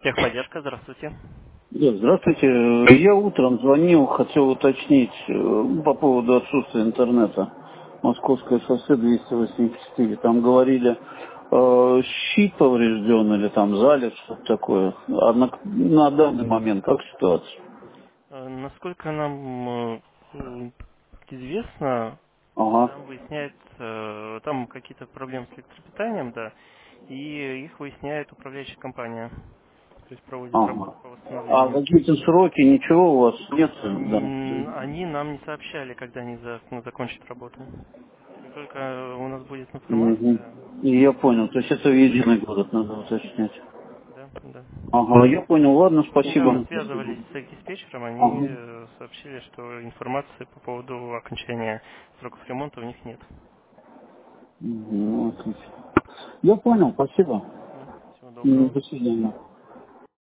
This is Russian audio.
Техподдержка, здравствуйте. Да, здравствуйте. Я утром звонил, хотел уточнить по поводу отсутствия интернета. Московское шоссе 284. Там говорили, щит поврежден или там залив, что-то такое. А на данный момент как ситуация? Насколько нам известно, Ага. там выясняется, там какие-то проблемы с электропитанием, да, и их выясняет управляющая компания, то есть проводит Ага. работу по А восстановлению. какие-то сроки, ничего у вас нет? Да. Они нам не сообщали, когда они закончат работу. Как только у нас будет Мгм. информация, И я понял. То есть это в единый город надо уточнять. да, да. Ага, я понял. Ладно, Недавно спасибо. связывались с диспетчером, они Ага. сообщили, что информации по поводу окончания сроков ремонта у них нет. Отлично. Я понял, спасибо. Всего доброго. До свидания.